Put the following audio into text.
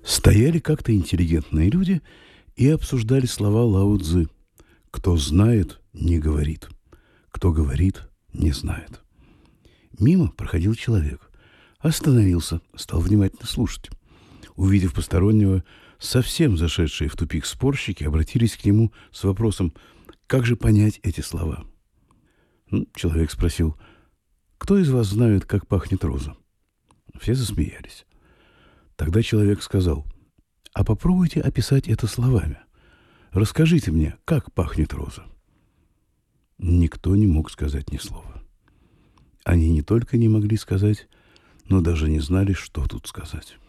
Стояли как-то интеллигентные люди и обсуждали слова Лао Цзы. Кто знает, не говорит. Кто говорит, не знает. Мимо проходил человек. Остановился, стал внимательно слушать. Увидев постороннего, совсем зашедшие в тупик спорщики обратились к нему с вопросом: как же понять эти слова? Человек спросил: кто из вас знает, как пахнет роза? Все засмеялись. Тогда человек сказал: а попробуйте описать это словами. Расскажите мне, как пахнет роза. Никто не мог сказать ни слова. Они не только не могли сказать, но даже не знали, что тут сказать.